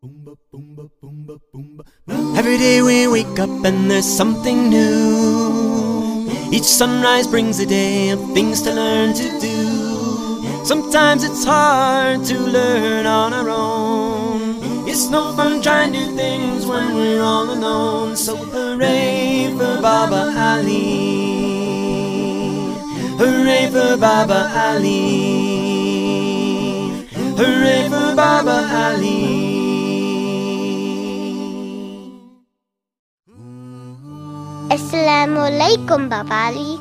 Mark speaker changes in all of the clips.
Speaker 1: Every day we wake up and there's something new. Each sunrise brings a day of things to learn to do. Sometimes it's hard to learn on our own. It's no fun trying to do things when we're all alone. So hooray for Baba Ali. Hooray for Baba Ali. Hooray for Baba Ali.
Speaker 2: Assalamu alaikum, Baba Ali.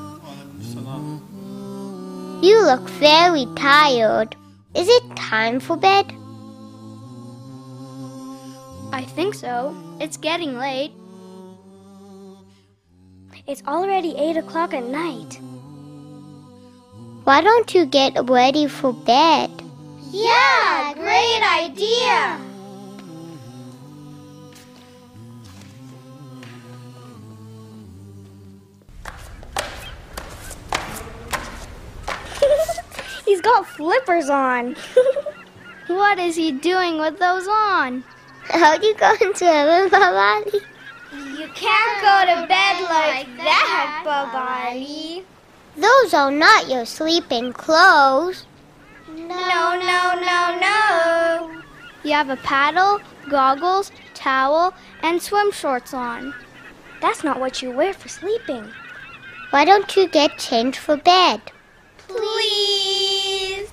Speaker 2: You look very tired. Is it time for bed?
Speaker 3: I think so. It's getting late. It's already 8 o'clock at night.
Speaker 2: Why don't you get ready for bed?
Speaker 3: Yeah, great idea! He's got flippers on. What is he doing with those on?
Speaker 2: How do you go into heaven, Baba Ali?
Speaker 3: You can't go to bed like that, Baba Ali.
Speaker 2: Those are not your sleeping clothes.
Speaker 3: No. You have a paddle, goggles, towel, and swim shorts on. That's not what you wear for sleeping.
Speaker 2: Why don't you get changed for bed?
Speaker 3: Please.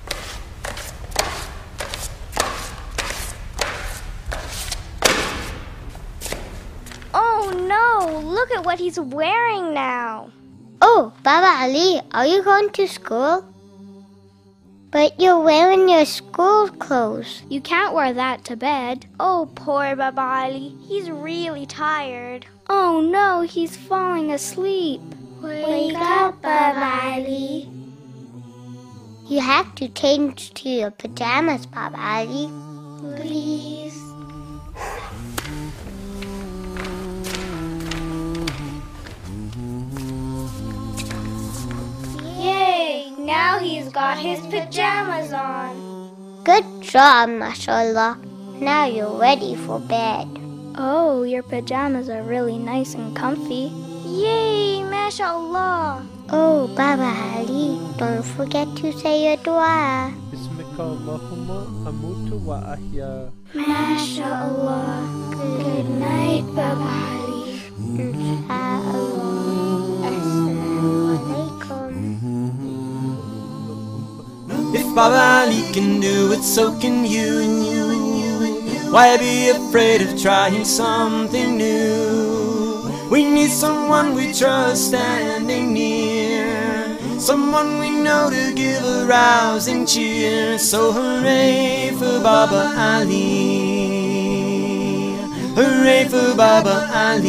Speaker 3: Oh no, look at what he's wearing now.
Speaker 2: Oh, Baba Ali, are you going to school? But you're wearing your school clothes.
Speaker 3: You can't wear that to bed. Oh, poor Baba Ali. He's really tired. Oh no, he's falling asleep.
Speaker 2: Wake up, Baba Ali. You have to change to your pajamas, Baba Ali.
Speaker 3: Please. Yay! Now he's got his pajamas on.
Speaker 2: Good job, mashallah. Now you're ready for bed.
Speaker 3: Oh, your pajamas are really nice and comfy. Yay, mashallah.
Speaker 2: Oh, Baba Ali, don't forget to say your dua.
Speaker 4: Bismika Allahumma amutu wa ahya.
Speaker 3: Mashallah. Good night, Baba Ali.
Speaker 2: Insha'Allah. Assalamu alaikum.
Speaker 1: If Baba Ali can do it, so can you. Why be afraid of trying something new? We need someone we trust standing near, someone we know to give a rousing cheer. So hooray for Baba Ali. Hooray for Baba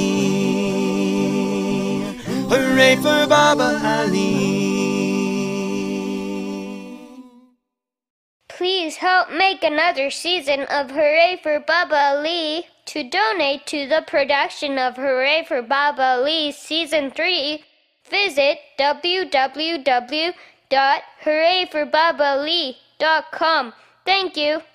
Speaker 1: Ali. Hooray for Baba Ali.
Speaker 2: Please help make another season of Hooray for Baba Ali. To donate to the production of Hooray for Baba Ali Season 3, visit www.hoorayforbabaali.com. Thank you.